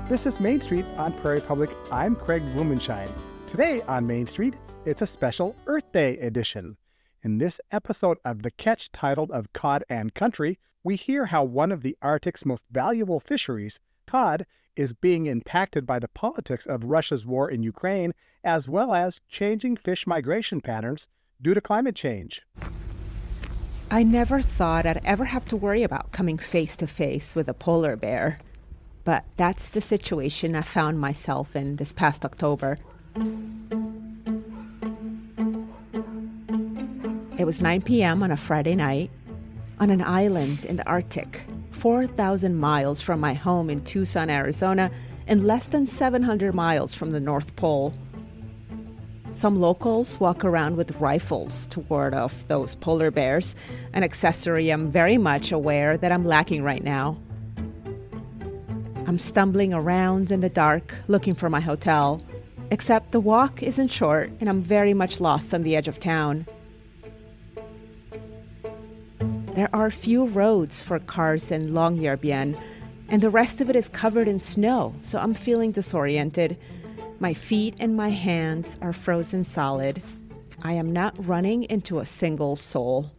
This is Main Street on Prairie Public. I'm Craig Blumenschein. Today on Main Street, it's a special Earth Day edition. In this episode of The Catch, titled Of Cod and Country, we hear how one of the Arctic's most valuable fisheries, cod, is being impacted by the politics of Russia's war in Ukraine, as well as changing fish migration patterns due to climate change. I never thought I'd ever have to worry about coming face to face with a polar bear. But that's the situation I found myself in this past October. It was 9 p.m. on a Friday night on an island in the Arctic, 4,000 miles from my home in Tucson, Arizona, and less than 700 miles from the North Pole. Some locals walk around with rifles to ward off those polar bears, an accessory I'm very much aware that I'm lacking right now. I'm stumbling around in the dark, looking for my hotel. Except the walk isn't short, and I'm very much lost on the edge of town. There are few roads for cars in Longyearbyen, and the rest of it is covered in snow, so I'm feeling disoriented. My feet and my hands are frozen solid. I am not running into a single soul.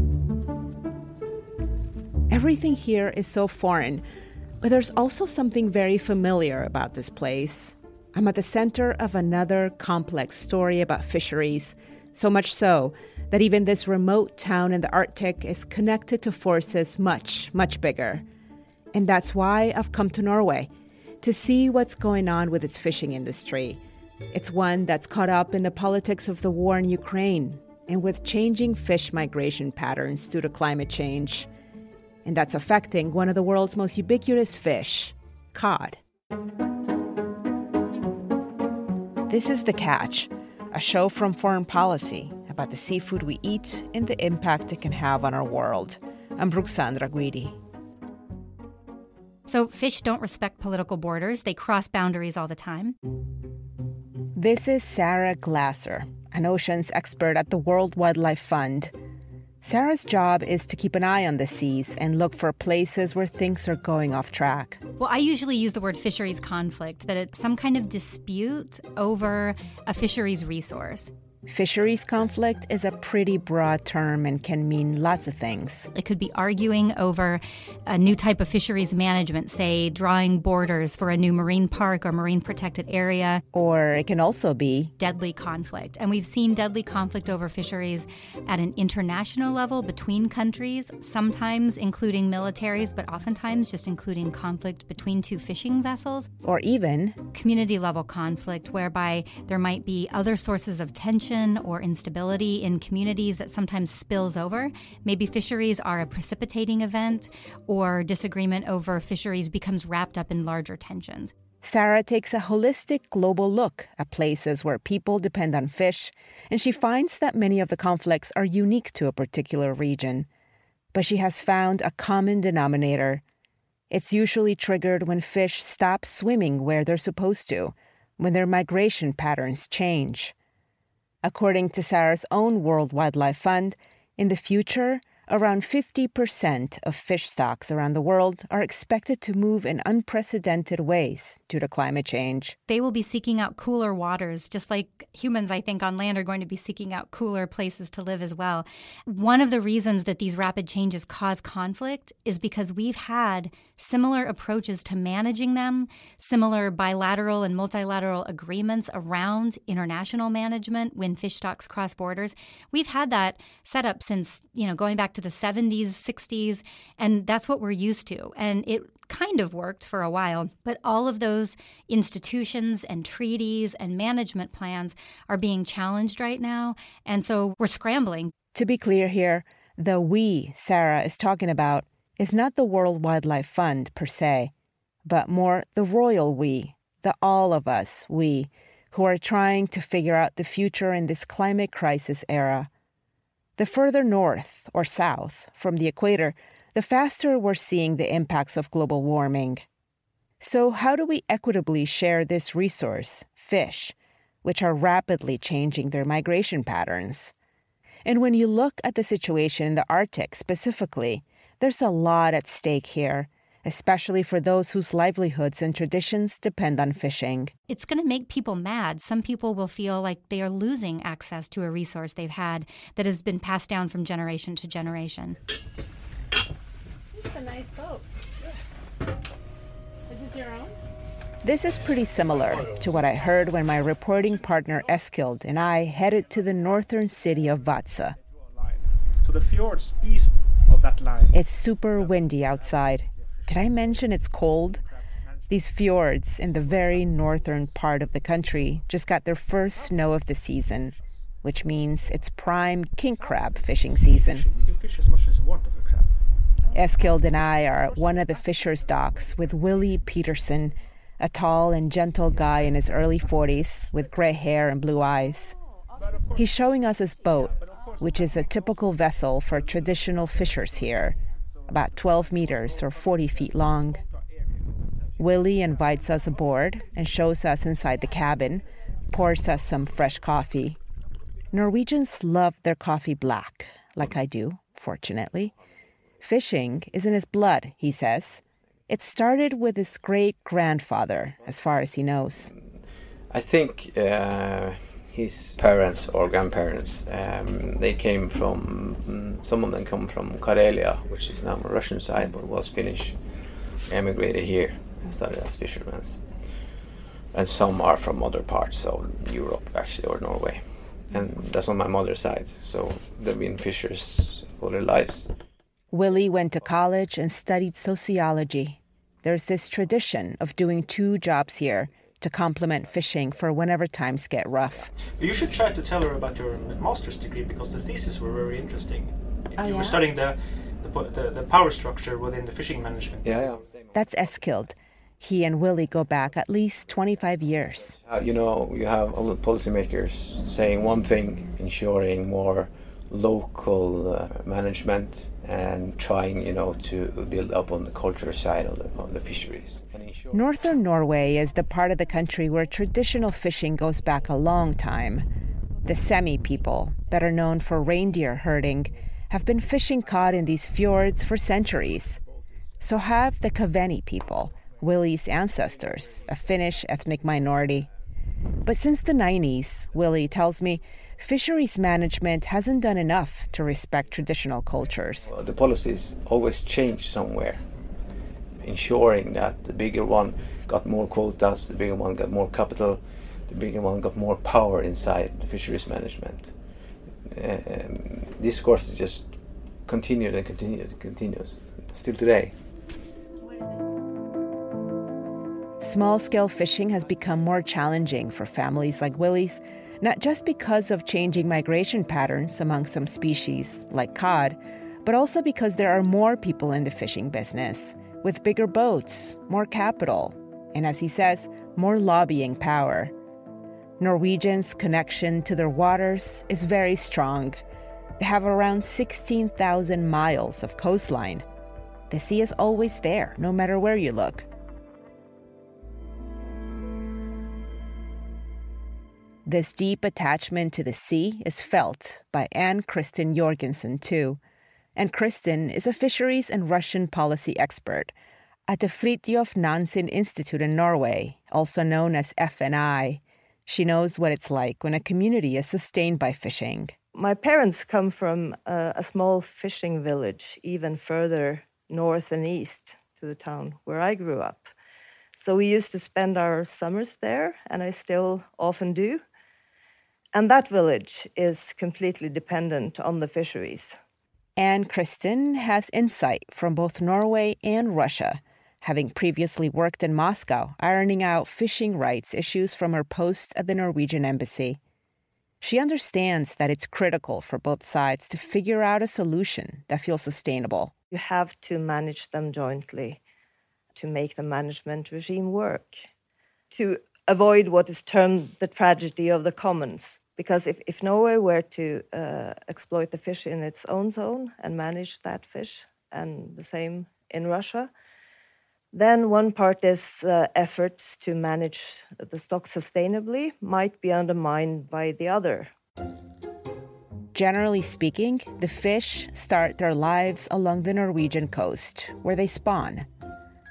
Everything here is so foreign, but there's also something very familiar about this place. I'm at the center of another complex story about fisheries, so much so that even this remote town in the Arctic is connected to forces much, much bigger. And that's why I've come to Norway, to see what's going on with its fishing industry. It's one that's caught up in the politics of the war in Ukraine and with changing fish migration patterns due to climate change. And that's affecting one of the world's most ubiquitous fish, cod. This is The Catch, a show from Foreign Policy about the seafood we eat and the impact it can have on our world. I'm Ruxandra Guidi. So fish don't respect political borders. They cross boundaries all the time. This is Sarah Glasser, an oceans expert at the World Wildlife Fund. Sarah's job is to keep an eye on the seas and look for places where things are going off track. Well, I usually use the word fisheries conflict, that it's some kind of dispute over a fisheries resource. Fisheries conflict is a pretty broad term and can mean lots of things. It could be arguing over a new type of fisheries management, say drawing borders for a new marine park or marine protected area. Or it can also be deadly conflict. And we've seen deadly conflict over fisheries at an international level between countries, sometimes including militaries, but oftentimes just including conflict between two fishing vessels. Or even community level conflict, whereby there might be other sources of tension or instability in communities that sometimes spills over. Maybe fisheries are a precipitating event, or disagreement over fisheries becomes wrapped up in larger tensions. Sarah takes a holistic global look at places where people depend on fish, and she finds that many of the conflicts are unique to a particular region. But she has found a common denominator. It's usually triggered when fish stop swimming where they're supposed to, when their migration patterns change. According to Sarah's own World Wildlife Fund, in the future, around 50% of fish stocks around the world are expected to move in unprecedented ways due to climate change. They will be seeking out cooler waters, just like humans, I think, on land are going to be seeking out cooler places to live as well. One of the reasons that these rapid changes cause conflict is because we've had similar approaches to managing them, similar bilateral and multilateral agreements around international management when fish stocks cross borders. We've had that set up since, going back to the 70s, 60s, and that's what we're used to. And it kind of worked for a while, but all of those institutions and treaties and management plans are being challenged right now, and so we're scrambling. To be clear here, the we Sarah is talking about is not the World Wildlife Fund per se, but more the royal we, the all of us we, who are trying to figure out the future in this climate crisis era. The further north or south from the equator, the faster we're seeing the impacts of global warming. So how do we equitably share this resource, fish, which are rapidly changing their migration patterns? And when you look at the situation in the Arctic specifically, there's a lot at stake here, especially for those whose livelihoods and traditions depend on fishing. It's going to make people mad. Some people will feel like they are losing access to a resource they've had that has been passed down from generation to generation. It's a nice boat. Is this your own? This is pretty similar to what I heard when my reporting partner Eskild and I headed to the northern city of Vaasa. So the fjords east of that line. It's super windy outside. Did I mention it's cold? These fjords in the very northern part of the country just got their first snow of the season, which means it's prime king crab fishing season. You can fish as much as you want of the crab. Eskild and I are at one of the fishers' docks with Willie Peterson, a tall and gentle guy in his early 40s with gray hair and blue eyes. He's showing us his boat, which is a typical vessel for traditional fishers here, about 12 meters or 40 feet long. Willie invites us aboard and shows us inside the cabin, pours us some fresh coffee. Norwegians love their coffee black, like I do, fortunately. Fishing is in his blood, he says. It started with his great-grandfather, as far as he knows. I think his parents or grandparents, they came from, some of them come from Karelia, which is now on the Russian side, but was Finnish, emigrated here and started as fishermen. And some are from other parts of Europe, actually, or Norway. And that's on my mother's side, so they've been fishers all their lives. Willie went to college and studied sociology. There's this tradition of doing 2 jobs here to complement fishing for whenever times get rough. You should try to tell her about your master's degree, because the thesis were very interesting. You were studying the power structure within the fishing management. Yeah. That's Eskild. He and Willie go back at least 25 years. You have all the policymakers saying one thing, ensuring more local management and trying, to build up on the culture side of the fisheries. Northern Norway is the part of the country where traditional fishing goes back a long time. The Sami people, better known for reindeer herding, have been fishing cod in these fjords for centuries. So have the Kaveni people, Willie's ancestors, a Finnish ethnic minority. But since the 90s, Willie tells me, fisheries management hasn't done enough to respect traditional cultures. The policies always change somewhere, ensuring that the bigger one got more quotas, the bigger one got more capital, the bigger one got more power inside the fisheries management. This course just continued and continues, still today. Small-scale fishing has become more challenging for families like Willie's, not just because of changing migration patterns among some species, like cod, but also because there are more people in the fishing business, with bigger boats, more capital, and as he says, more lobbying power. Norwegians' connection to their waters is very strong. They have around 16,000 miles of coastline. The sea is always there, no matter where you look. This deep attachment to the sea is felt by Ann Kristin Jorgensen, too. And Kristin is a fisheries and Russian policy expert at the Fridtjof Nansen Institute in Norway, also known as FNI. She knows what it's like when a community is sustained by fishing. My parents come from a small fishing village, even further north and east to the town where I grew up. So we used to spend our summers there, and I still often do. And that village is completely dependent on the fisheries. Ann Kristin has insight from both Norway and Russia, having previously worked in Moscow, ironing out fishing rights issues from her post at the Norwegian embassy. She understands that it's critical for both sides to figure out a solution that feels sustainable. You have to manage them jointly to make the management regime work, to avoid what is termed the tragedy of the commons. Because if Norway were to exploit the fish in its own zone and manage that fish, and the same in Russia, then one party's efforts to manage the stock sustainably might be undermined by the other. Generally speaking, the fish start their lives along the Norwegian coast, where they spawn.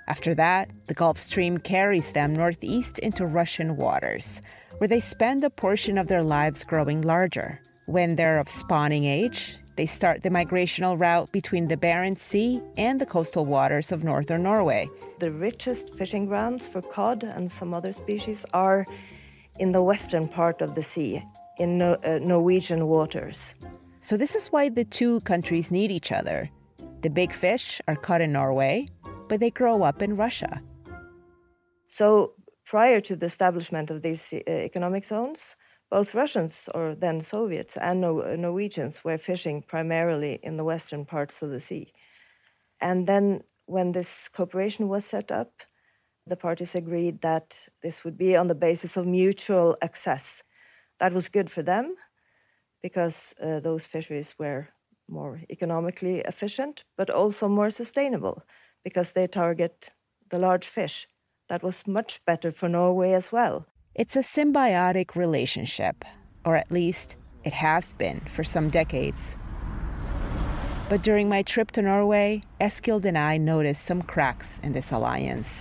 After that, the Gulf Stream carries them northeast into Russian waters, where they spend a portion of their lives growing larger. When they're of spawning age, they start the migrational route between the Barents Sea and the coastal waters of northern Norway. The richest fishing grounds for cod and some other species are in the western part of the sea, in Norwegian waters. So this is why the two countries need each other. The big fish are caught in Norway, but they grow up in Russia. So prior to the establishment of these economic zones, both Russians, or then Soviets, and Norwegians were fishing primarily in the western parts of the sea. And then when this cooperation was set up, the parties agreed that this would be on the basis of mutual access. That was good for them because those fisheries were more economically efficient, but also more sustainable because they target the large fish. That was much better for Norway as well. It's a symbiotic relationship, or at least it has been for some decades. But during my trip to Norway, Eskild and I noticed some cracks in this alliance.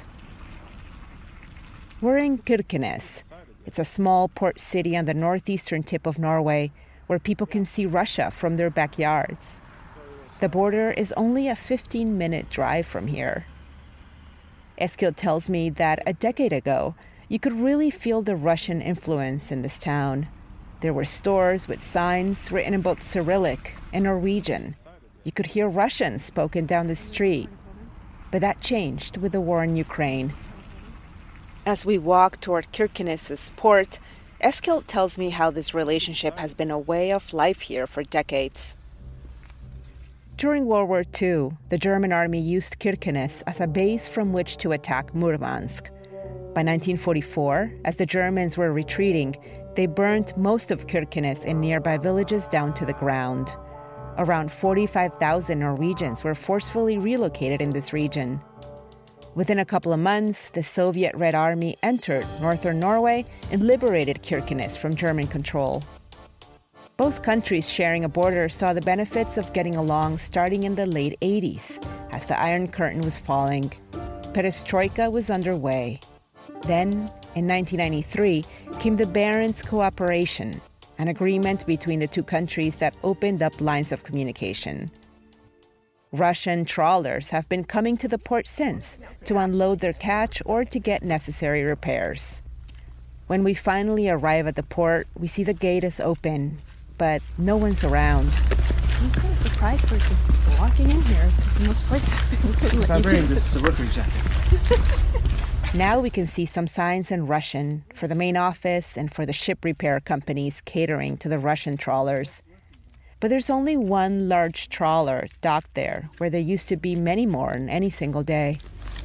We're in Kirkenes. It's a small port city on the northeastern tip of Norway where people can see Russia from their backyards. The border is only a 15-minute drive from here. Eskild tells me that a decade ago, you could really feel the Russian influence in this town. There were stores with signs written in both Cyrillic and Norwegian. You could hear Russian spoken down the street. But that changed with the war in Ukraine. As we walk toward Kirkenes' port, Eskild tells me how this relationship has been a way of life here for decades. During World War II, the German army used Kirkenes as a base from which to attack Murmansk. By 1944, as the Germans were retreating, they burned most of Kirkenes and nearby villages down to the ground. Around 45,000 Norwegians were forcefully relocated in this region. Within a couple of months, the Soviet Red Army entered northern Norway and liberated Kirkenes from German control. Both countries sharing a border saw the benefits of getting along starting in the late 80s, as the Iron Curtain was falling. Perestroika was underway. Then, in 1993, came the Barents Cooperation, an agreement between the two countries that opened up lines of communication. Russian trawlers have been coming to the port since to unload their catch or to get necessary repairs. When we finally arrive at the port, we see the gate is open, but no one's around. I'm kind of surprised we're just walking in here. Most places they couldn't let you I'm wearing this working jacket. Now we can see some signs in Russian for the main office and for the ship repair companies catering to the Russian trawlers. But there's only one large trawler docked there, where there used to be many more in any single day.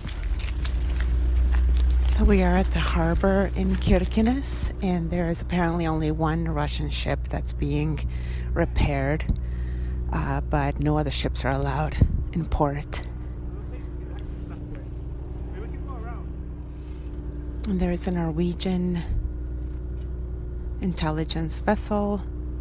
So we are at the harbor in Kirkenes, and there is apparently only one Russian ship that's being repaired, but no other ships are allowed in port. And there is a Norwegian intelligence vessel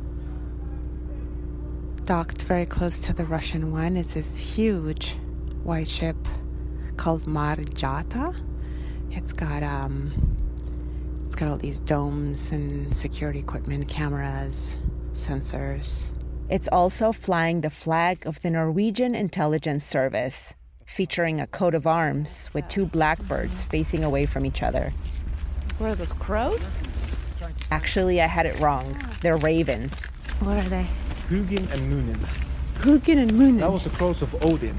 docked very close to the Russian one. It's this huge white ship called Marjata. It's got all these domes and security equipment, cameras, sensors. It's also flying the flag of the Norwegian Intelligence Service, featuring a coat of arms with two blackbirds facing away from each other. What are those, crows? Actually, I had it wrong. They're ravens. What are they? Hugin and Munin. Hugin and Munin. That was the crows of Odin.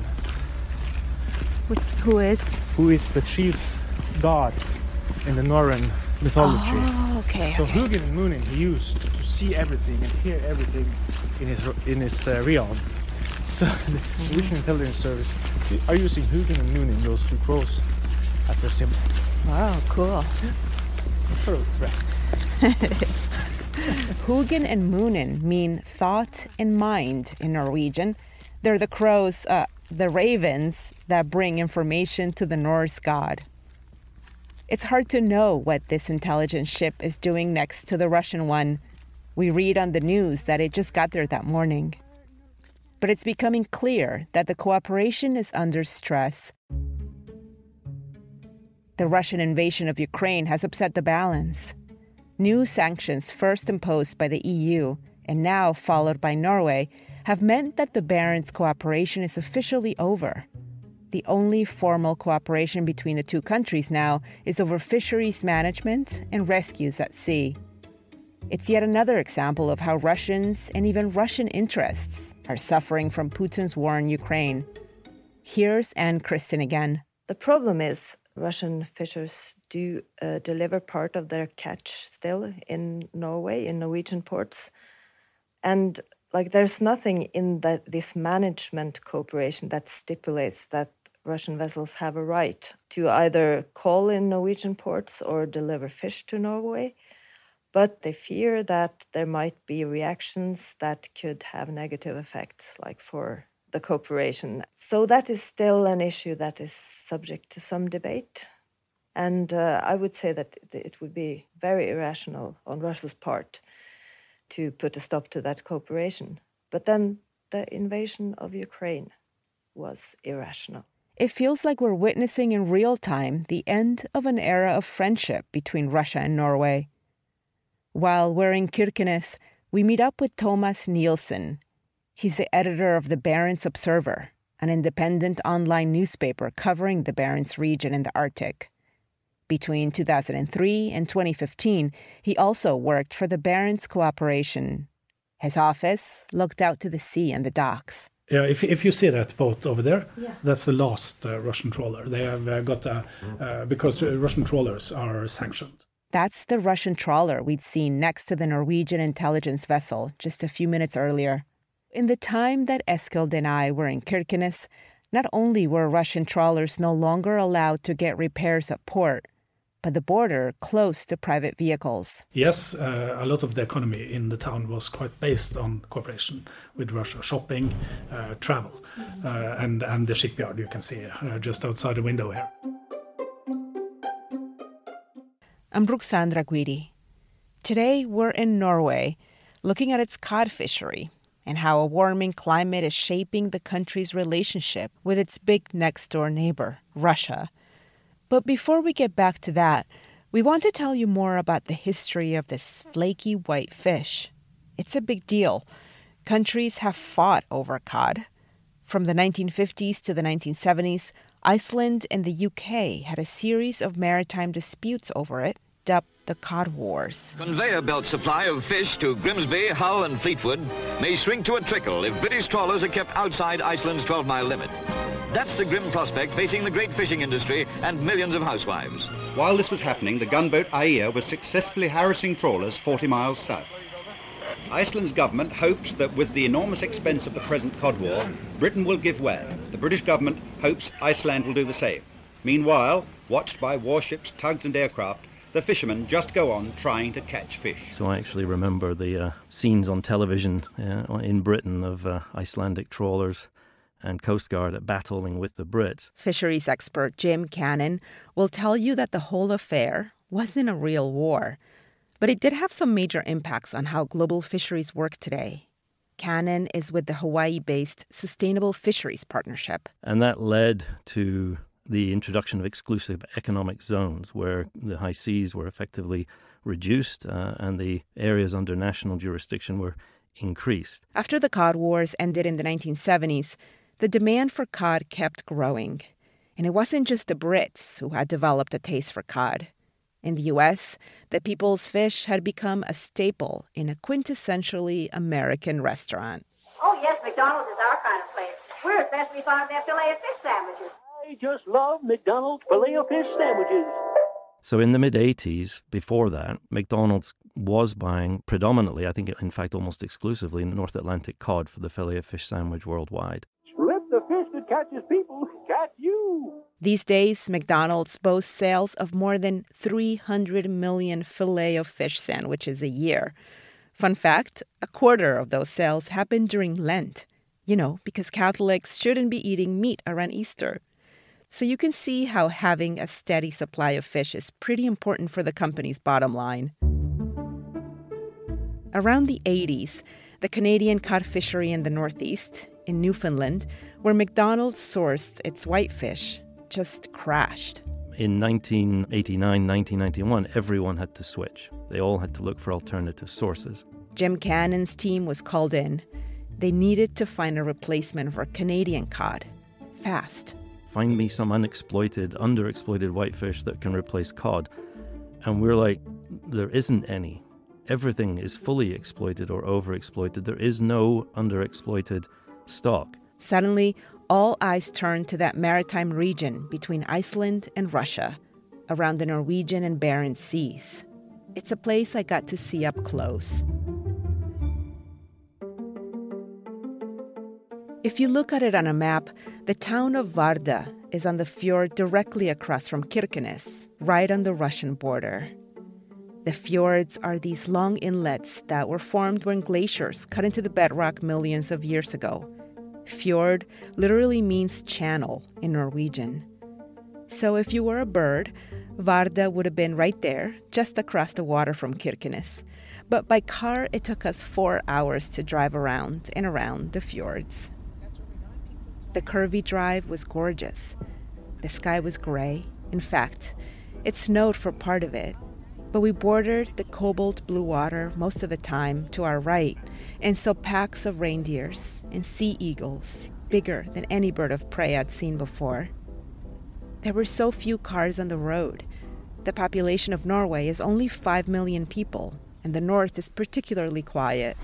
Who is? Who is the chief god in the Norrøn mythology. Oh, okay. So okay. Hugin and Munin, he used to see everything and hear everything in his realm. So the Norwegian Intelligence Service are using Hugin and Munin, those two crows, as their symbol. Wow, cool. Sort of threat. Hugin and Munin mean thought and mind in Norwegian. They're the crows, the ravens that bring information to the Norse god. It's hard to know what this intelligence ship is doing next to the Russian one. We read on the news that it just got there that morning. But it's becoming clear that the cooperation is under stress. The Russian invasion of Ukraine has upset the balance. New sanctions, first imposed by the EU and now followed by Norway, have meant that the Barents cooperation is officially over. The only formal cooperation between the two countries now is over fisheries management and rescues at sea. It's yet another example of how Russians and even Russian interests are suffering from Putin's war in Ukraine. Here's Anne Kristen again. The problem is Russian fishers do deliver part of their catch still in Norway, in Norwegian ports. And there's nothing in this management cooperation that stipulates that Russian vessels have a right to either call in Norwegian ports or deliver fish to Norway. But they fear that there might be reactions that could have negative effects, for the cooperation. So that is still an issue that is subject to some debate. And I would say that it would be very irrational on Russia's part to put a stop to that cooperation. But then the invasion of Ukraine was irrational. It feels like we're witnessing in real time the end of an era of friendship between Russia and Norway. While we're in Kirkenes, we meet up with Thomas Nielsen. He's the editor of the Barents Observer, an independent online newspaper covering the Barents region in the Arctic. Between 2003 and 2015, he also worked for the Barents Cooperation. His office looked out to the sea and the docks. Yeah, if you see that boat over there, that's the last Russian trawler. They have got because Russian trawlers are sanctioned. That's the Russian trawler we'd seen next to the Norwegian intelligence vessel just a few minutes earlier. In the time that Eskild and I were in Kirkenes, not only were Russian trawlers no longer allowed to get repairs at port, but the border close to private vehicles. Yes, a lot of the economy in the town was quite based on cooperation with Russia, shopping, travel, and the shipyard you can see just outside the window here. I'm Ruxandra Guidi. Today we're in Norway, looking at its cod fishery and how a warming climate is shaping the country's relationship with its big next-door neighbor, Russia. But before we get back to that, we want to tell you more about the history of this flaky white fish. It's a big deal. Countries have fought over cod. From the 1950s to the 1970s, Iceland and the UK had a series of maritime disputes over it, dubbed the Cod Wars. Conveyor belt supply of fish to Grimsby, Hull and Fleetwood may shrink to a trickle if British trawlers are kept outside Iceland's 12-mile limit. That's the grim prospect facing the great fishing industry and millions of housewives. While this was happening, the gunboat Aia was successfully harassing trawlers 40 miles south. Iceland's government hopes that with the enormous expense of the present cod war, Britain will give way. The British government hopes Iceland will do the same. Meanwhile, watched by warships, tugs and aircraft, the fishermen just go on trying to catch fish. So I actually remember the scenes on television in Britain of Icelandic trawlers and Coast Guard battling with the Brits. Fisheries expert Jim Cannon will tell you that the whole affair wasn't a real war, but it did have some major impacts on how global fisheries work today. Cannon is with the Hawaii-based Sustainable Fisheries Partnership. And that led to the introduction of exclusive economic zones where the high seas were effectively reduced and the areas under national jurisdiction were increased. After the Cod Wars ended in the 1970s, the demand for cod kept growing. And it wasn't just the Brits who had developed a taste for cod. In the U.S., the People's Fish had become a staple in a quintessentially American restaurant. Oh, yes, McDonald's is our kind of place. We're especially fond of their filet-o-fish sandwiches. I just love McDonald's filet-o-fish sandwiches. So in the mid-'80s, before that, McDonald's was buying predominantly, I think in fact almost exclusively, North Atlantic cod for the filet-o-fish sandwich worldwide. Let the fish that catches people catch you. These days, McDonald's boasts sales of more than 300 million filet-o-fish sandwiches a year. Fun fact, a quarter of those sales happen during Lent. You know, because Catholics shouldn't be eating meat around Easter. So you can see how having a steady supply of fish is pretty important for the company's bottom line. Around the 80s, the Canadian cod fishery in the Northeast, in Newfoundland, where McDonald's sourced its whitefish, just crashed. In 1989, 1991, everyone had to switch. They all had to look for alternative sources. Jim Cannon's team was called in. They needed to find a replacement for Canadian cod. Fast. Find me some underexploited whitefish that can replace cod. And we're like, there isn't any. Everything is fully exploited or overexploited. There is no underexploited stock. Suddenly, all eyes turned to that maritime region between Iceland and Russia, around the Norwegian and Barents Seas. It's a place I got to see up close. If you look at it on a map, the town of Vardø is on the fjord directly across from Kirkenes, right on the Russian border. The fjords are these long inlets that were formed when glaciers cut into the bedrock millions of years ago. Fjord literally means channel in Norwegian. So if you were a bird, Vardø would have been right there, just across the water from Kirkenes. But by car, it took us 4 hours to drive around and around the fjords. The curvy drive was gorgeous. The sky was gray. In fact, it snowed for part of it. But we bordered the cobalt blue water most of the time to our right and saw packs of reindeers and sea eagles, bigger than any bird of prey I'd seen before. There were so few cars on the road. The population of Norway is only 5 million people, and the north is particularly quiet.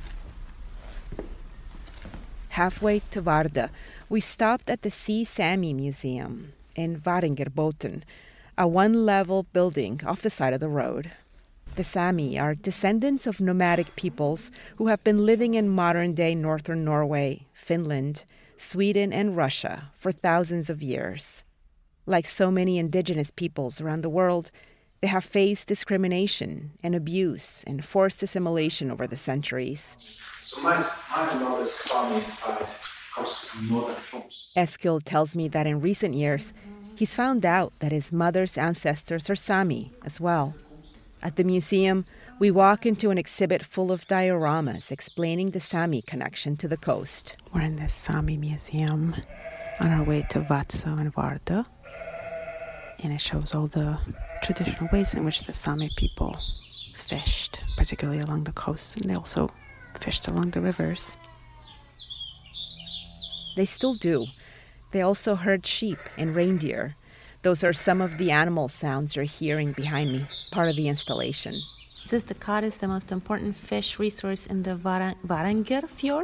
Halfway to Vardø, we stopped at the Sea Sami Museum in Varangerbotn, a one-level building off the side of the road. The Sami are descendants of nomadic peoples who have been living in modern-day northern Norway, Finland, Sweden, and Russia for thousands of years. Like so many indigenous peoples around the world, they have faced discrimination and abuse and forced assimilation over the centuries. So my mother's Sami side comes from northern Troms. Eskil tells me that in recent years, he's found out that his mother's ancestors are Sami as well. At the museum, we walk into an exhibit full of dioramas explaining the Sami connection to the coast. We're in the Sami Museum on our way to Vadsø and Vardø. And it shows all the traditional ways in which the Sami people fished, particularly along the coast, and they also fished along the rivers. They still do. They also herd sheep and reindeer. Those are some of the animal sounds you're hearing behind me, part of the installation. It says the cod is the most important fish resource in the Varanger Fjord.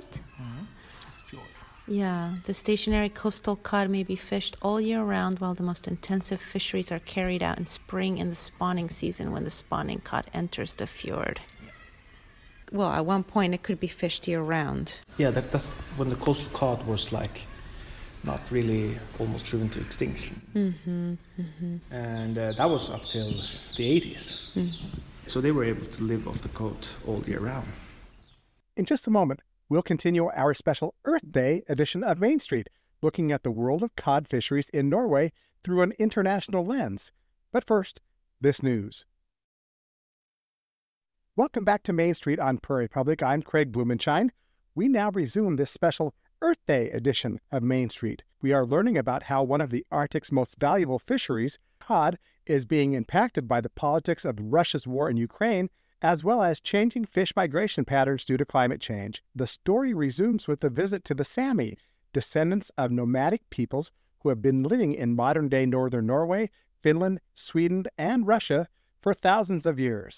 Yeah, the stationary coastal cod may be fished all year round, while the most intensive fisheries are carried out in spring in the spawning season when the spawning cod enters the fjord. Well, at one point it could be fished year round. Yeah, that's when the coastal cod was not really almost driven to extinction. And that was up till the 80s. So they were able to live off the coast all year round. In just a moment, we'll continue our special Earth Day edition of Main Street, looking at the world of cod fisheries in Norway through an international lens. But first, this news. Welcome back to Main Street on Prairie Public. I'm Craig Blumenshine. We now resume this special Earth Day edition of Main Street. We are learning about how one of the Arctic's most valuable fisheries, cod, is being impacted by the politics of Russia's war in Ukraine, as well as changing fish migration patterns due to climate change. The story resumes with a visit to the Sami, descendants of nomadic peoples who have been living in modern-day northern Norway, Finland, Sweden, and Russia for thousands of years.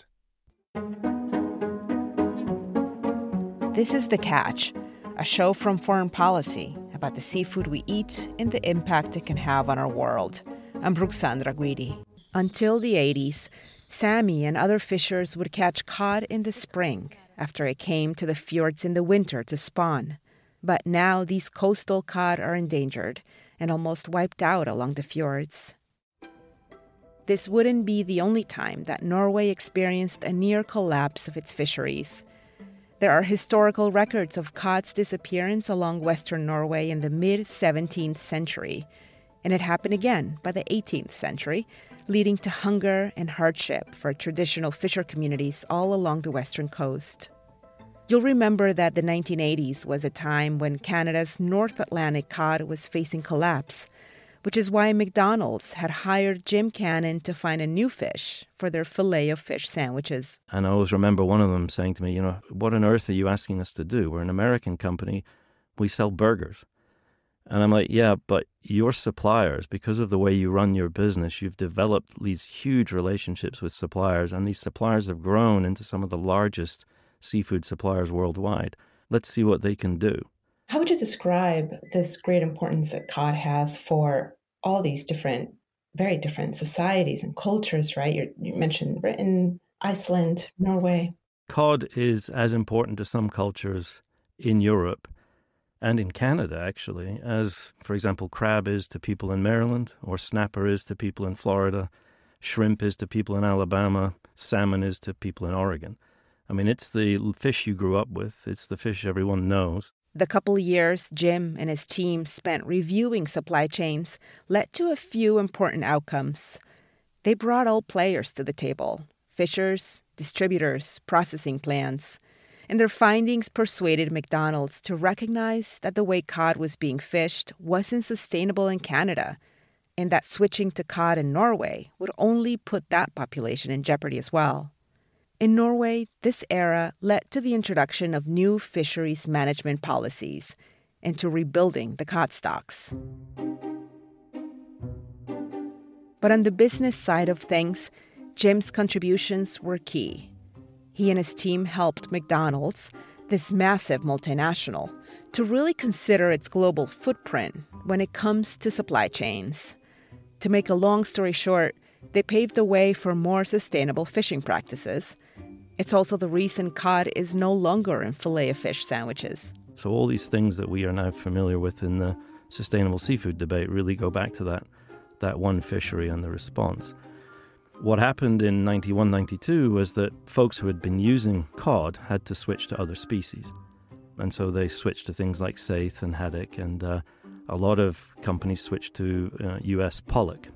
This is The Catch, a show from Foreign Policy about the seafood we eat and the impact it can have on our world. I'm Ruxandra Guidi. Until the 80s, Sami and other fishers would catch cod in the spring after it came to the fjords in the winter to spawn. But now these coastal cod are endangered and almost wiped out along the fjords. This wouldn't be the only time that Norway experienced a near collapse of its fisheries. There are historical records of cod's disappearance along western Norway in the mid-17th century, and it happened again by the 18th century, leading to hunger and hardship for traditional fisher communities all along the western coast. You'll remember that the 1980s was a time when Canada's North Atlantic cod was facing collapse, which is why McDonald's had hired Jim Cannon to find a new fish for their filet-o-fish sandwiches. And I always remember one of them saying to me, what on earth are you asking us to do? We're an American company. We sell burgers. And I'm like, yeah, but your suppliers, because of the way you run your business, you've developed these huge relationships with suppliers, and these suppliers have grown into some of the largest seafood suppliers worldwide. Let's see what they can do. How would you describe this great importance that cod has for all these very different societies and cultures, right? You mentioned Britain, Iceland, Norway. Cod is as important to some cultures in Europe and in Canada, actually, as, for example, crab is to people in Maryland, or snapper is to people in Florida, shrimp is to people in Alabama, salmon is to people in Oregon. I mean, it's the fish you grew up with. It's the fish everyone knows. The couple years Jim and his team spent reviewing supply chains led to a few important outcomes. They brought all players to the table: fishers, distributors, processing plants. And their findings persuaded McDonald's to recognize that the way cod was being fished wasn't sustainable in Canada, and that switching to cod in Norway would only put that population in jeopardy as well. In Norway, this era led to the introduction of new fisheries management policies and to rebuilding the cod stocks. But on the business side of things, Jim's contributions were key. He and his team helped McDonald's, this massive multinational, to really consider its global footprint when it comes to supply chains. To make a long story short, they paved the way for more sustainable fishing practices. It's also the reason cod is no longer in filet-o-fish sandwiches. So all these things that we are now familiar with in the sustainable seafood debate really go back to that one fishery and the response. What happened in 91, 92 was that folks who had been using cod had to switch to other species. And so they switched to things like saithe and haddock, and a lot of companies switched to U.S. pollock.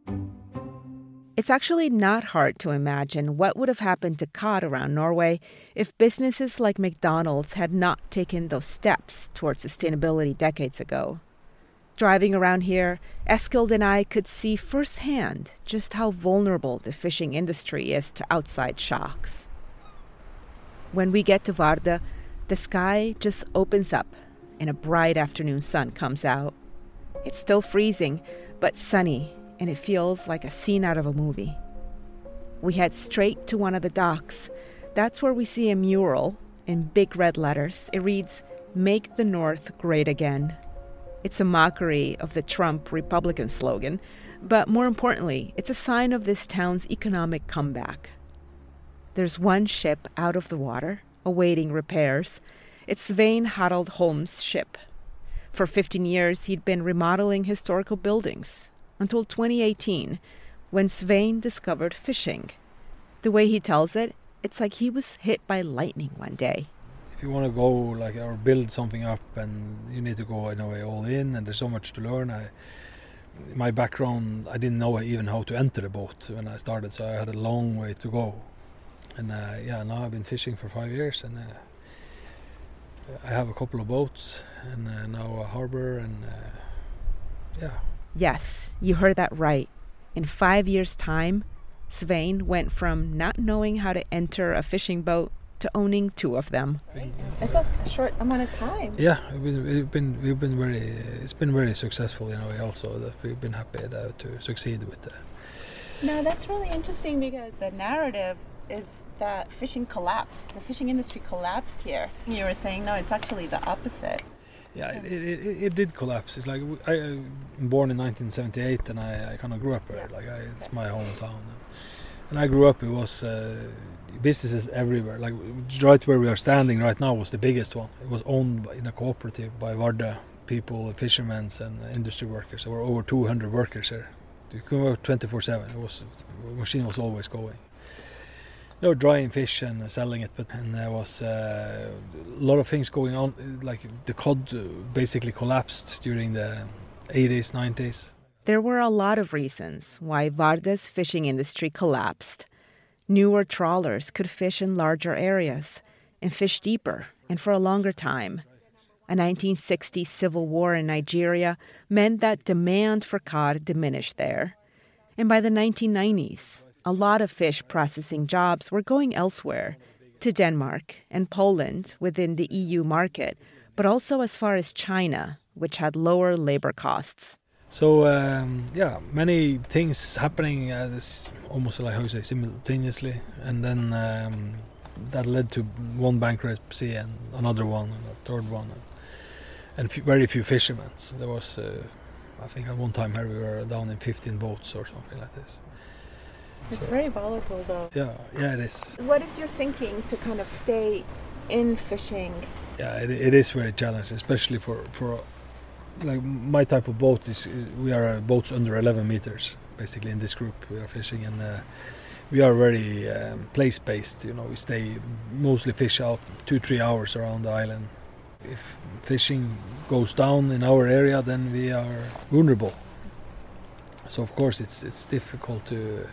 It's actually not hard to imagine what would have happened to cod around Norway if businesses like McDonald's had not taken those steps towards sustainability decades ago. Driving around here, Eskild and I could see firsthand just how vulnerable the fishing industry is to outside shocks. When we get to Vardø, the sky just opens up and a bright afternoon sun comes out. It's still freezing, but sunny, and it feels like a scene out of a movie. We head straight to one of the docks. That's where we see a mural in big red letters. It reads, "Make the North Great Again." It's a mockery of the Trump Republican slogan, but more importantly, it's a sign of this town's economic comeback. There's one ship out of the water, awaiting repairs. It's Svein Harald Holm's ship. For 15 years, he'd been remodeling historical buildings, until 2018, when Svein discovered fishing. The way he tells it, it's like he was hit by lightning one day. If you want to go or build something up, and you need to go in a way all in, and there's so much to learn. My background, I didn't know even how to enter the boat when I started, so I had a long way to go. And now I've been fishing for 5 years, and I have a couple of boats, and now a harbor, and Yes, you heard that right. In 5 years' time, Svein went from not knowing how to enter a fishing boat to owning 2 of them. It's a short amount of time. Yeah, it's been very successful in a way also. That we've been happy to succeed with that. No, that's really interesting because the narrative is that fishing collapsed. The fishing industry collapsed here. You were saying, no, it's actually the opposite. Yeah, it did collapse. It's like I'm born in 1978, and I kind of grew up here. It's my hometown. And I grew up, it was businesses everywhere. Like right where we are standing right now was the biggest one. It was owned in a cooperative by Vardø people, fishermen and industry workers. There were over 200 workers here. You could work 24/7. The machine was always going. They were drying fish and selling it, and there was a lot of things going on. Like the cod basically collapsed during the 80s, 90s. There were a lot of reasons why Vardø's fishing industry collapsed. Newer trawlers could fish in larger areas and fish deeper and for a longer time. A 1960s civil war in Nigeria meant that demand for cod diminished there. And by the 1990s, a lot of fish processing jobs were going elsewhere, to Denmark and Poland within the EU market, but also as far as China, which had lower labor costs. So, many things happening almost like how you say simultaneously. And then that led to one bankruptcy and another one and a third one. And very few fishermen. There was, I think at one time here we were down in 15 boats or something like this. It's very volatile though. Yeah, it is. What is your thinking to kind of stay in fishing? Yeah, it is very challenging, especially for like my type of boat we are boats under 11 meters basically in this group we are fishing, and we are very place-based. We stay mostly fish out 2-3 hours around the island. If fishing goes down in our area, then we are vulnerable. So of course it's difficult to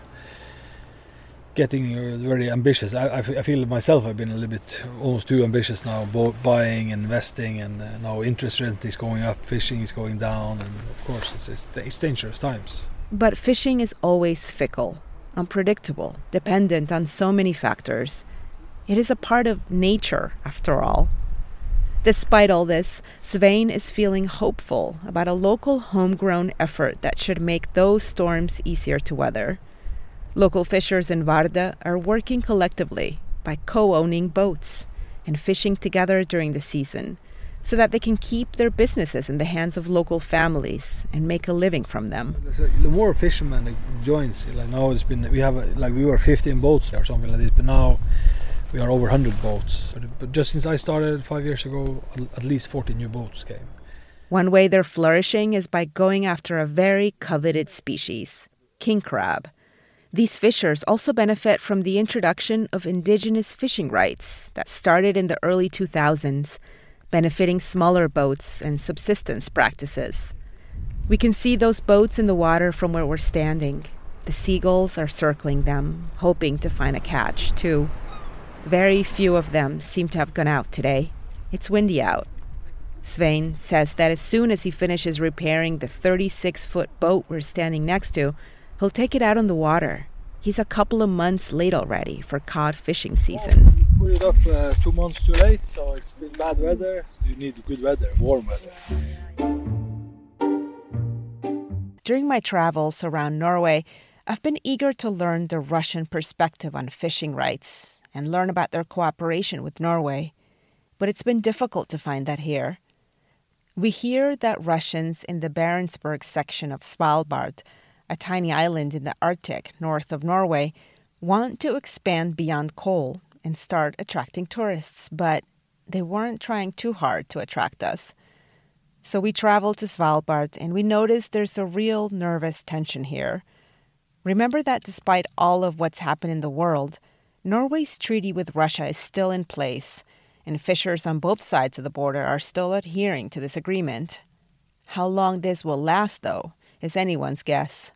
getting very ambitious. I feel myself I've been a little bit almost too ambitious now, buying, investing, and now interest rate is going up, fishing is going down, and of course it's dangerous times. But fishing is always fickle, unpredictable, dependent on so many factors. It is a part of nature, after all. Despite all this, Svein is feeling hopeful about a local homegrown effort that should make those storms easier to weather. Local fishers in Vardø are working collectively by co-owning boats and fishing together during the season so that they can keep their businesses in the hands of local families and make a living from them. The more fishermen joins, like now we were 15 boats or something like this, but now we are over 100 boats. But just since I started 5 years ago, at least 40 new boats came. One way they're flourishing is by going after a very coveted species, king crab. These fishers also benefit from the introduction of indigenous fishing rights that started in the early 2000s, benefiting smaller boats and subsistence practices. We can see those boats in the water from where we're standing. The seagulls are circling them, hoping to find a catch, too. Very few of them seem to have gone out today. It's windy out. Svein says that as soon as he finishes repairing the 36-foot boat we're standing next to, he'll take it out on the water. He's a couple of months late already for cod fishing season. Put it up 2 months too late, so it's been bad weather. So you need good weather, warm weather. During my travels around Norway, I've been eager to learn the Russian perspective on fishing rights and learn about their cooperation with Norway. But it's been difficult to find that here. We hear that Russians in the Barentsburg section of Svalbard, a tiny island in the Arctic north of Norway, want to expand beyond coal and start attracting tourists, but they weren't trying too hard to attract us. So we traveled to Svalbard and we noticed there's a real nervous tension here. Remember that despite all of what's happened in the world, Norway's treaty with Russia is still in place, and fishers on both sides of the border are still adhering to this agreement. How long this will last, though, is anyone's guess.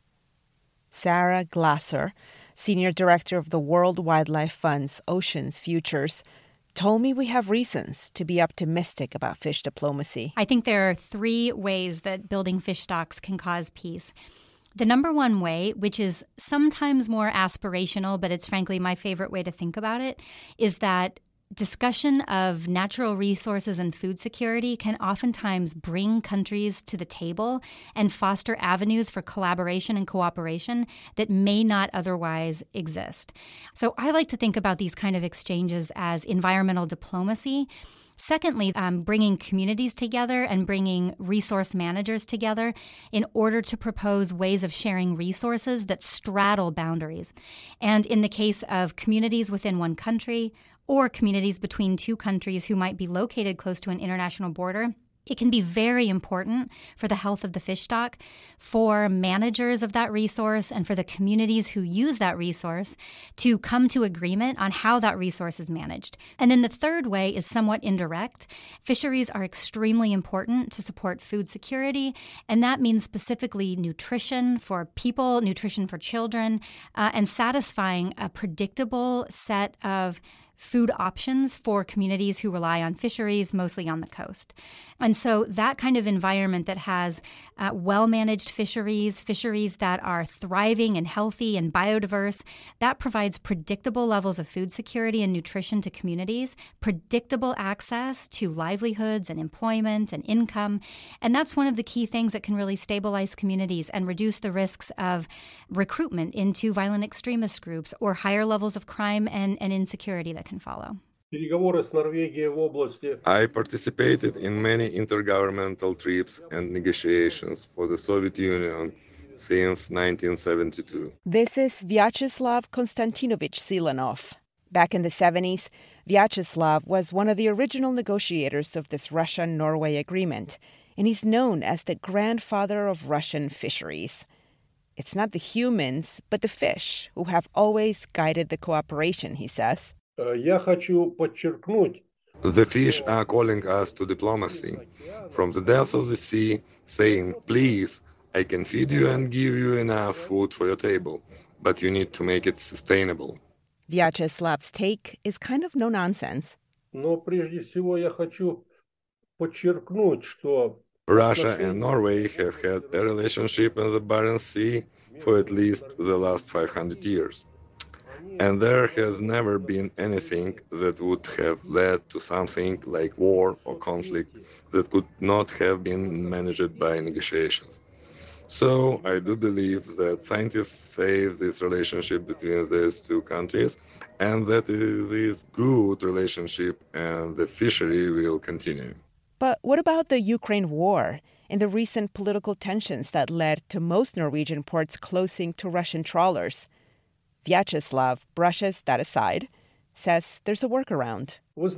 Sarah Glasser, Senior Director of the World Wildlife Fund's Oceans Futures, told me we have reasons to be optimistic about fish diplomacy. I think there are 3 ways that building fish stocks can cause peace. The number one way, which is sometimes more aspirational, but it's frankly my favorite way to think about it, is that discussion of natural resources and food security can oftentimes bring countries to the table and foster avenues for collaboration and cooperation that may not otherwise exist. So I like to think about these kind of exchanges as environmental diplomacy. Secondly, bringing communities together and bringing resource managers together in order to propose ways of sharing resources that straddle boundaries. And in the case of communities within one country or communities between 2 countries who might be located close to an international border, it can be very important for the health of the fish stock, for managers of that resource, and for the communities who use that resource to come to agreement on how that resource is managed. And then the third way is somewhat indirect. Fisheries are extremely important to support food security, and that means specifically nutrition for people, nutrition for children, and satisfying a predictable set of food options for communities who rely on fisheries, mostly on the coast. And so that kind of environment that has well-managed fisheries that are thriving and healthy and biodiverse, that provides predictable levels of food security and nutrition to communities, predictable access to livelihoods and employment and income. And that's one of the key things that can really stabilize communities and reduce the risks of recruitment into violent extremist groups or higher levels of crime and insecurity that can follow. I participated in many intergovernmental trips and negotiations for the Soviet Union since 1972. This is Vyacheslav Konstantinovich Silanov. Back in the 70s, Vyacheslav was one of the original negotiators of this Russia-Norway agreement, and he's known as the grandfather of Russian fisheries. It's not the humans, but the fish who have always guided the cooperation, he says. The fish are calling us to diplomacy from the depths of the sea, saying, please, I can feed you and give you enough food for your table, but you need to make it sustainable. Vyacheslav's take is kind of no nonsense. Russia and Norway have had a relationship in the Barents Sea for at least the last 500 years. And there has never been anything that would have led to something like war or conflict that could not have been managed by negotiations. So I do believe that scientists save this relationship between these two countries and that this good relationship and the fishery will continue. But what about the Ukraine war and the recent political tensions that led to most Norwegian ports closing to Russian trawlers? Vyacheslav brushes that aside, says there's a workaround.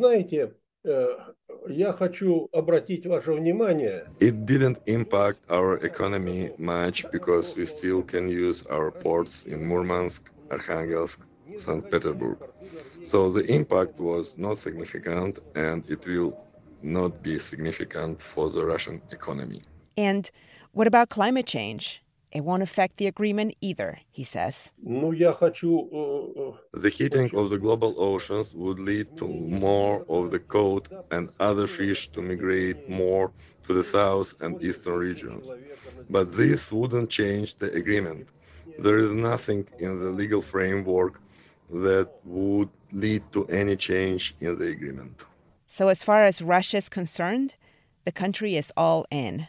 It didn't impact our economy much because we still can use our ports in Murmansk, Arkhangelsk, St. Petersburg. So the impact was not significant, and it will not be significant for the Russian economy. And what about climate change? It won't affect the agreement either, he says. The heating of the global oceans would lead to more of the cod and other fish to migrate more to the south and eastern regions. But this wouldn't change the agreement. There is nothing in the legal framework that would lead to any change in the agreement. So as far as Russia is concerned, the country is all in.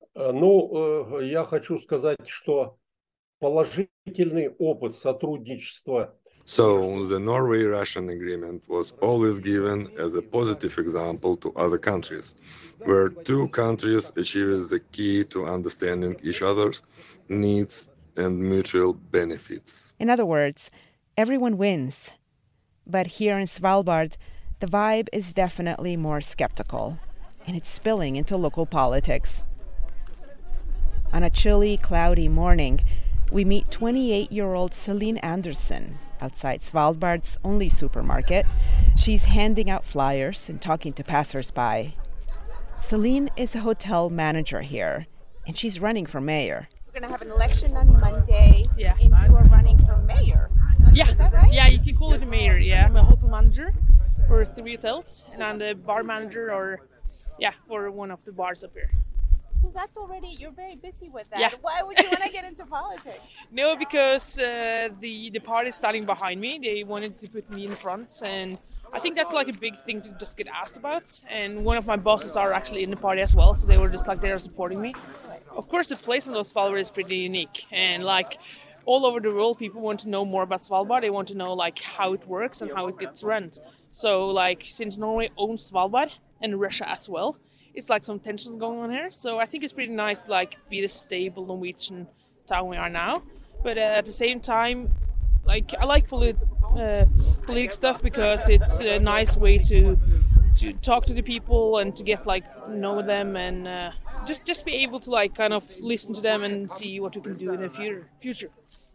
Я хочу сказать, что положительный опыт сотрудничества. So the Norway-Russian agreement was always given as a positive example to other countries, where two countries achieved the key to understanding each other's needs and mutual benefits. In other words, everyone wins. But here in Svalbard, the vibe is definitely more skeptical, and it's spilling into local politics. On a chilly, cloudy morning, we meet 28-year-old Celine Anderson outside Svalbard's only supermarket. She's handing out flyers and talking to passersby. Celine is a hotel manager here, and she's running for mayor. We're going to have an election on Monday, and you are running for mayor. Yeah, is that right? Yeah, you can call it a mayor, yeah. I'm a hotel manager for 3 hotels, and I'm the bar manager for one of the bars up here. So that's already, you're very busy with that. Yeah. Why would you want to get into politics? No, because the party is starting behind me. They wanted to put me in front, and I think that's like a big thing to just get asked about. And one of my bosses are actually in the party as well, so they were just like, they're supporting me. Of course, the placement of Svalbard is pretty unique, and like all over the world, people want to know more about Svalbard. They want to know like how it works and how it gets run. So like since Norway owns Svalbard and Russia as well, it's like some tensions going on here. So I think it's pretty nice to like be the stable Norwegian town we are now. But at the same time, like I like political stuff because it's a nice way to talk to the people and to get like know them and just be able to like kind of listen to them and see what we can do in the future.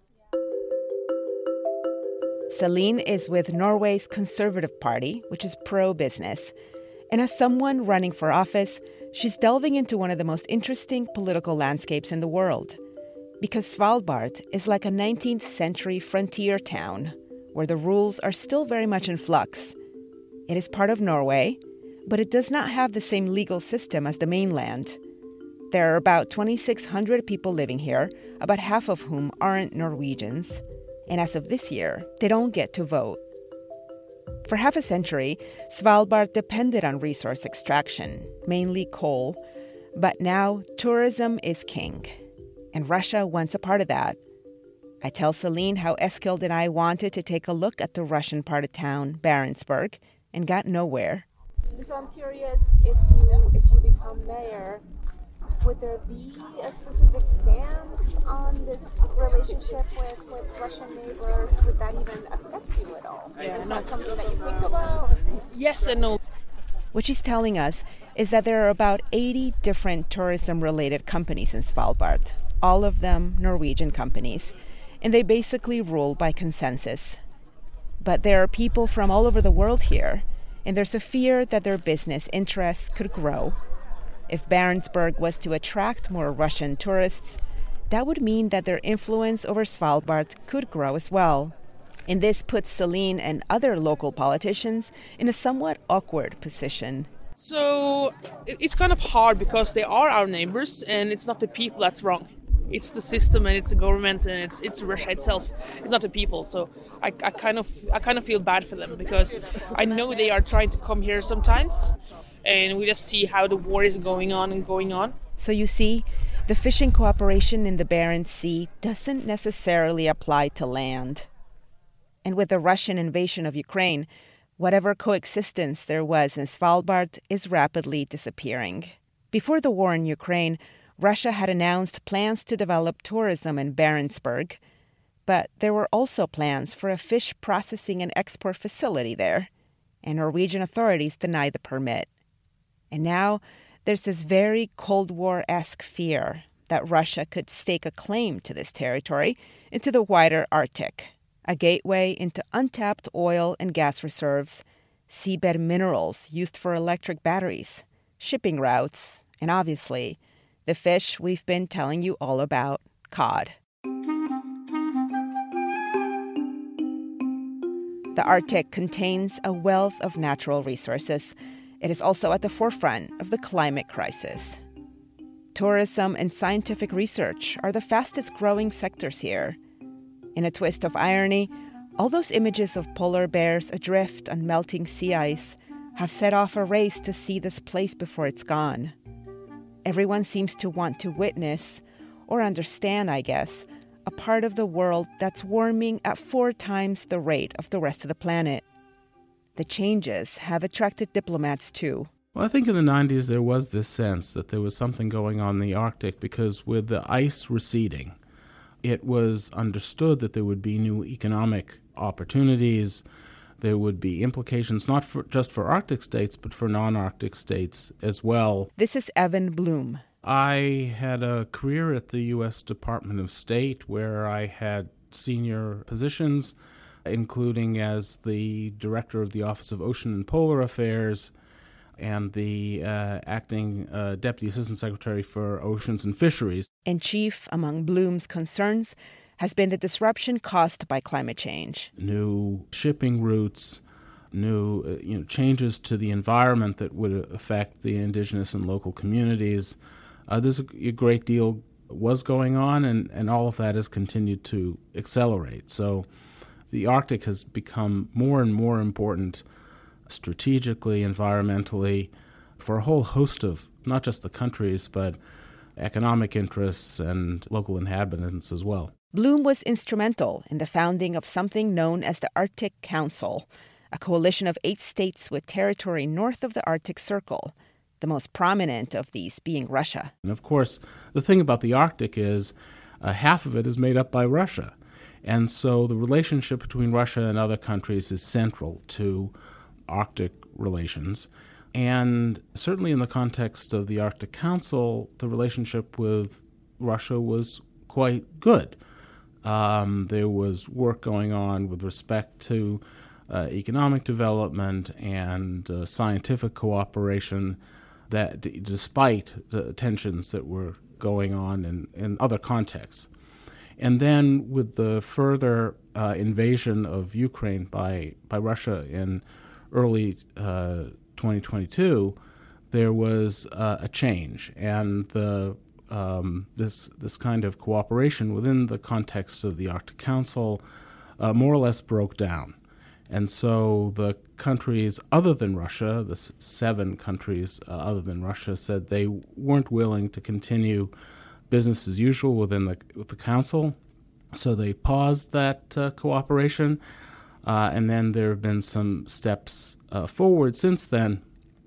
Celine is with Norway's Conservative Party, which is pro-business. And as someone running for office, she's delving into one of the most interesting political landscapes in the world. Because Svalbard is like a 19th century frontier town where the rules are still very much in flux. It is part of Norway, but it does not have the same legal system as the mainland. There are about 2,600 people living here, about half of whom aren't Norwegians. And as of this year, they don't get to vote. For half a century, Svalbard depended on resource extraction, mainly coal. But now, tourism is king. And Russia wants a part of that. I tell Celine how Eskild and I wanted to take a look at the Russian part of town, Barentsburg, and got nowhere. So I'm curious, if you become mayor, would there be a specific stance on this relationship with Russian neighbors? Would that even affect you at all? Yeah, Is that something that you think about? Yes and no. What she's telling us is that there are about 80 different tourism-related companies in Svalbard, all of them Norwegian companies, and they basically rule by consensus. But there are people from all over the world here, and there's a fear that their business interests could grow. If Barentsburg was to attract more Russian tourists, that would mean that their influence over Svalbard could grow as well. And this puts Celine and other local politicians in a somewhat awkward position. So it's kind of hard because they are our neighbors and it's not the people that's wrong. It's the system and it's the government and it's Russia itself. It's not the people. So I kind of feel bad for them because I know they are trying to come here sometimes and we just see how the war is going on. So you see, the fishing cooperation in the Barents Sea doesn't necessarily apply to land. And with the Russian invasion of Ukraine, whatever coexistence there was in Svalbard is rapidly disappearing. Before the war in Ukraine, Russia had announced plans to develop tourism in Barentsburg, but there were also plans for a fish processing and export facility there, and Norwegian authorities denied the permit. And now there's this very Cold War-esque fear that Russia could stake a claim to this territory into the wider Arctic, a gateway into untapped oil and gas reserves, seabed minerals used for electric batteries, shipping routes, and obviously, the fish we've been telling you all about, cod. The Arctic contains a wealth of natural resources. It is also at the forefront of the climate crisis. Tourism and scientific research are the fastest growing sectors here. In a twist of irony, all those images of polar bears adrift on melting sea ice have set off a race to see this place before it's gone. Everyone seems to want to witness, or understand, I guess, a part of the world that's warming at 4 times the rate of the rest of the planet. The changes have attracted diplomats too. Well, I think in the 90s there was this sense that there was something going on in the Arctic because with the ice receding, it was understood that there would be new economic opportunities. There would be implications not just for Arctic states, but for non-Arctic states as well. This is Evan Bloom. I had a career at the U.S. Department of State where I had senior positions, including as the director of the Office of Ocean and Polar Affairs and the acting Deputy Assistant Secretary for Oceans and Fisheries. And chief among Bloom's concerns has been the disruption caused by climate change. New shipping routes, new changes to the environment that would affect the indigenous and local communities. There's a great deal was going on, and all of that has continued to accelerate. So the Arctic has become more and more important strategically, environmentally, for a whole host of not just the countries, but economic interests and local inhabitants as well. Bloom was instrumental in the founding of something known as the Arctic Council, a coalition of 8 states with territory north of the Arctic Circle, the most prominent of these being Russia. And of course, the thing about the Arctic is half of it is made up by Russia. And so the relationship between Russia and other countries is central to Arctic relations. And certainly in the context of the Arctic Council, the relationship with Russia was quite good. There was work going on with respect to economic development and scientific cooperation that despite the tensions that were going on in other contexts. And then with the further invasion of Ukraine by Russia in early 2022, there was a change, and this kind of cooperation within the context of the Arctic Council more or less broke down. And so the countries other than Russia, the 7 countries other than Russia, said they weren't willing to continue business as usual with the Council. So they paused that cooperation, and then there have been some steps forward since then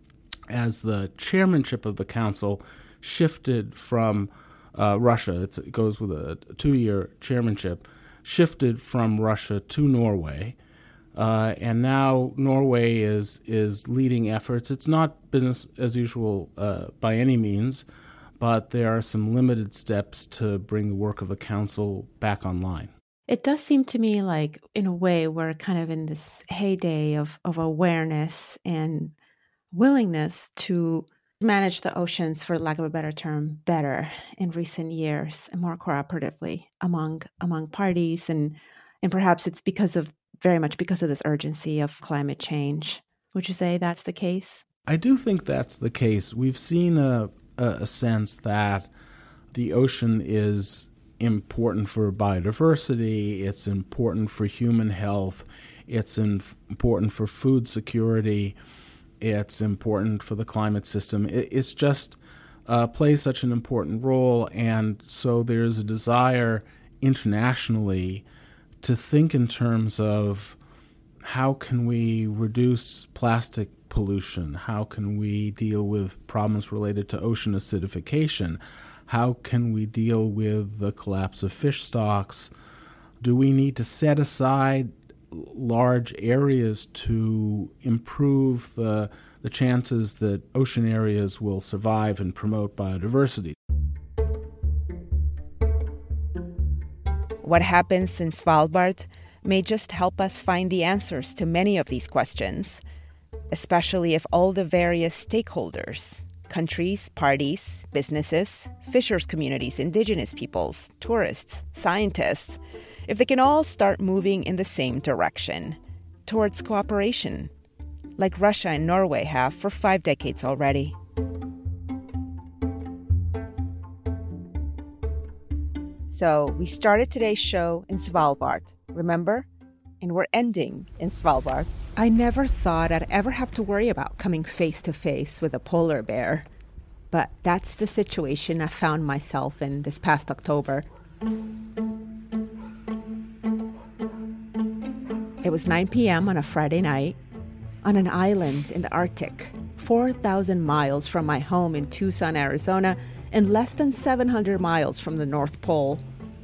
as the chairmanship of the Council shifted from Russia. It goes with a 2-year chairmanship, shifted from Russia to Norway. And now Norway is leading efforts. It's not business as usual by any means, but there are some limited steps to bring the work of the Council back online. It does seem to me like, in a way, we're kind of in this heyday of awareness and willingness to manage the oceans, for lack of a better term, better in recent years and more cooperatively among parties. And perhaps it's very much because of this urgency of climate change. Would you say that's the case? I do think that's the case. We've seen a sense that the ocean is important for biodiversity, it's important for human health, it's important for food security, it's important for the climate system. It's just plays such an important role, and so there's a desire internationally to think in terms of how can we reduce plastic pollution, how can we deal with problems related to ocean acidification, how can we deal with the collapse of fish stocks. Do we need to set aside large areas to improve the chances that ocean areas will survive and promote biodiversity? What happens in Svalbard may just help us find the answers to many of these questions, especially if all the various stakeholders, countries, parties, businesses, fishers communities, indigenous peoples, tourists, scientists, if they can all start moving in the same direction, towards cooperation, like Russia and Norway have for 5 decades already. So we started today's show in Svalbard, remember? And we're ending in Svalbard. I never thought I'd ever have to worry about coming face to face with a polar bear. But that's the situation I found myself in this past October. It was 9 p.m. on a Friday night on an island in the Arctic, 4,000 miles from my home in Tucson, Arizona, and less than 700 miles from the North Pole.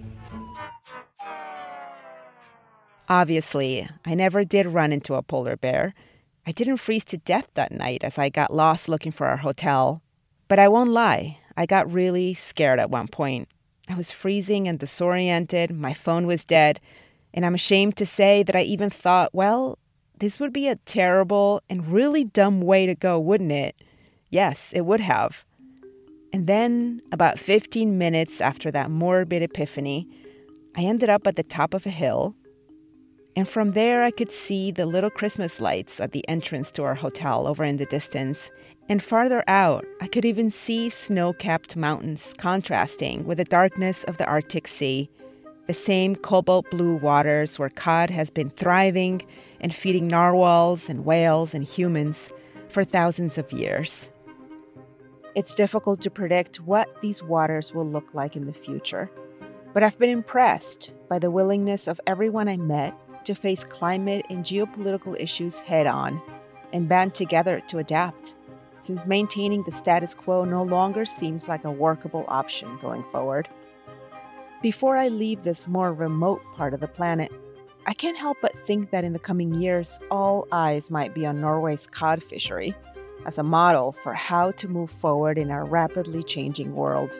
Obviously, I never did run into a polar bear. I didn't freeze to death that night as I got lost looking for our hotel. But I won't lie, I got really scared at one point. I was freezing and disoriented, my phone was dead, and I'm ashamed to say that I even thought, well, this would be a terrible and really dumb way to go, wouldn't it? Yes, it would have. And then, about 15 minutes after that morbid epiphany, I ended up at the top of a hill. And from there, I could see the little Christmas lights at the entrance to our hotel over in the distance. And farther out, I could even see snow-capped mountains contrasting with the darkness of the Arctic Sea, the same cobalt blue waters where cod has been thriving and feeding narwhals and whales and humans for thousands of years. It's difficult to predict what these waters will look like in the future, but I've been impressed by the willingness of everyone I met to face climate and geopolitical issues head-on and band together to adapt, since maintaining the status quo no longer seems like a workable option going forward. Before I leave this more remote part of the planet, I can't help but think that in the coming years, all eyes might be on Norway's cod fishery as a model for how to move forward in our rapidly changing world.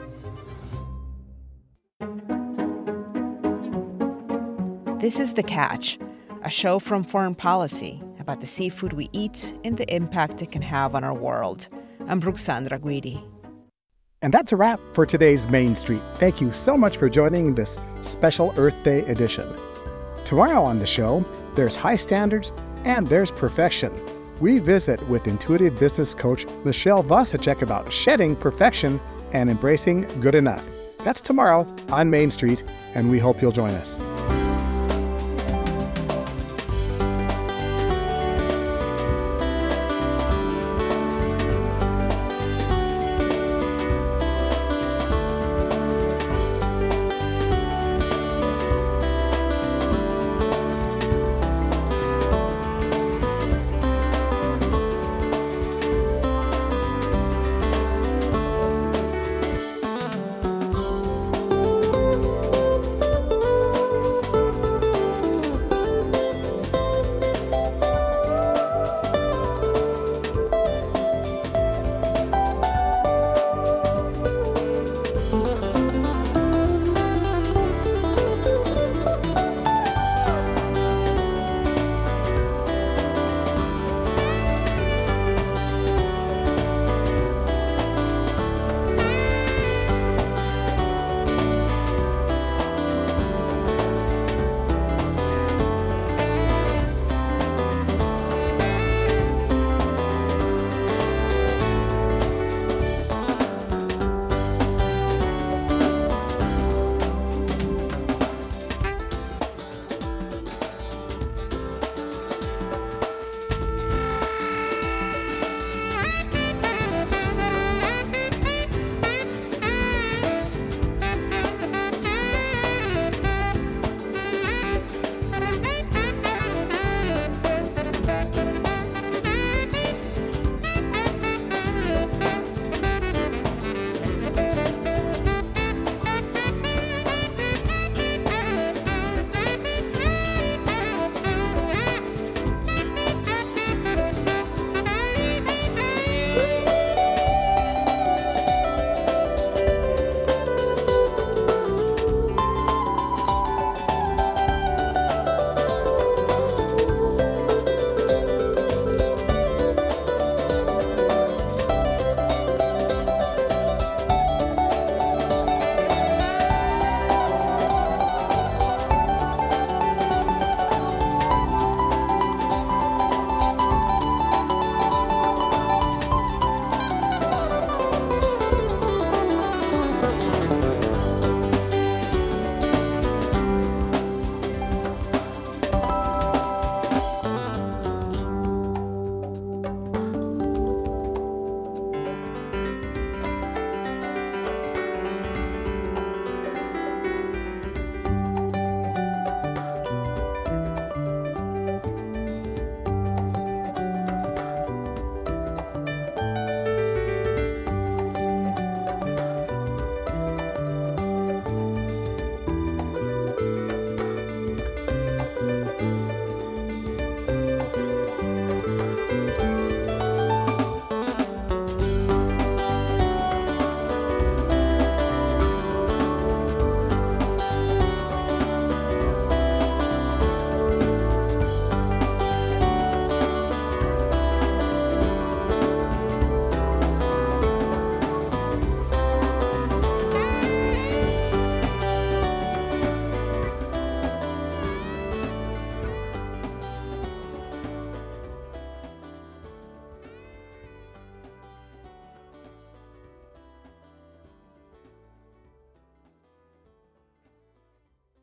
This is The Catch, a show from Foreign Policy about the seafood we eat and the impact it can have on our world. I'm Ruxandra Guidi. And that's a wrap for today's Main Street. Thank you so much for joining this special Earth Day edition. Tomorrow on the show, there's high standards And there's perfection. We visit with intuitive business coach Michelle Vasicek about shedding perfection and embracing good enough. That's tomorrow on Main Street, and we hope you'll join us.